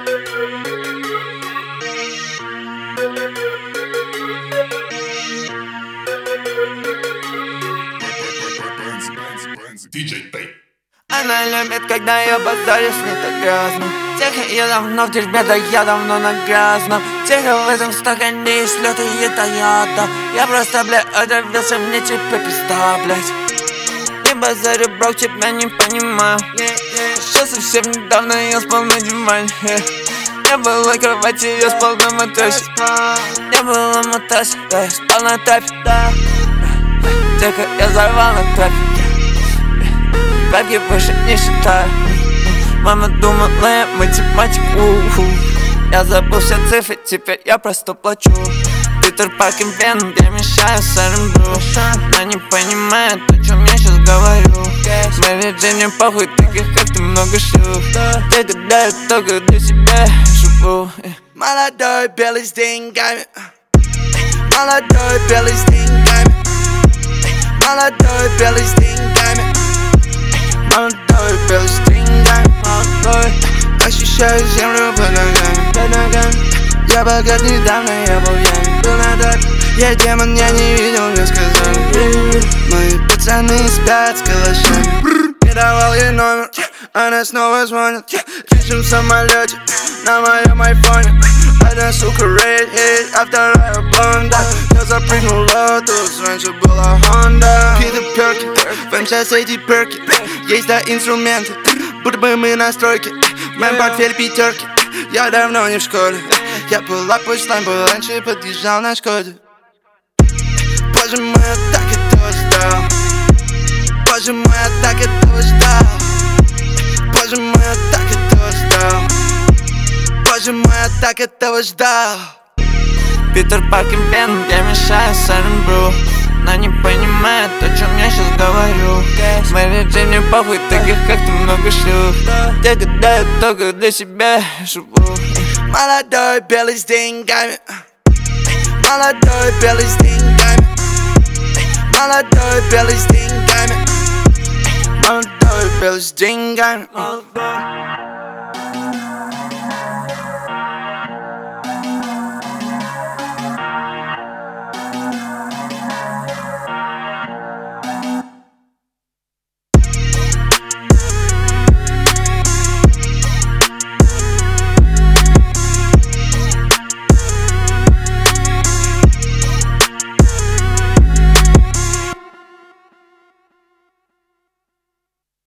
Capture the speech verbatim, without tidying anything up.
диджей Тэй. Она любит, когда я базарю с ней так грязно. Тихо, я давно в дерьме, да я давно на грязном. Тихо, в этом стакане есть лёд и ядовито. Я просто, бля, отравился, мне теперь пизда, блядь. Не базарю, брок, тебя не понимаю. Сейчас совсем недавно я спал на диване. Не было кровати, я спал на матрасе. Не было матрасе, да я спал на тапе. Тихо, я взорвал на тапе. Бабки выше не считаю. Мама думала, я математик. У-ху. Я забыл все цифры, теперь я просто плачу. Питер Паркер Веном, я мешаю с Армбру. Она не понимает, о чем я сейчас говорю. Мэри Джейн, мне похуй, таких как ты много шлюх. Я гадаю, только для себя живу. Молодой белый с деньгами. Молодой белый с деньгами. Молодой белый с деньгами. Молодой белый с деньгами. Ощущаю землю под ногами. Я богат недавно, я был пьян. Был на даче, я демон, я не видел, мне сказали. Мои пацаны спят с калашами. Не давал ей номер, она снова звонит. Кричим в самолете на моем айфоне. Одна сука рейд, а вторая бонда. Я запрыгнула, тут раньше была Honda. Питер Перки, в эм шесть эти перки. Есть да инструменты, будто бы мы на стройке. В моем портфеле пятерки, я давно не в школе. Я была пучлайн, был раньше подъезжал на Шкоде. Боже мой, я так этого ждал. Боже мой, я так этого ждал. Боже мой, я так этого ждал. Боже мой, я так этого ждал. Питер Паркер Веном, я мешаю с Армбру. Она не понимает, о чем я сейчас говорю. Мэри Джейн, мне похуй, таких как ты много шлюх. Я гадаю, только для себя живу. Молодой белый с деньгами. Молодой белый с деньгами. Молодой белый с деньгами. Молодой белый с деньгами.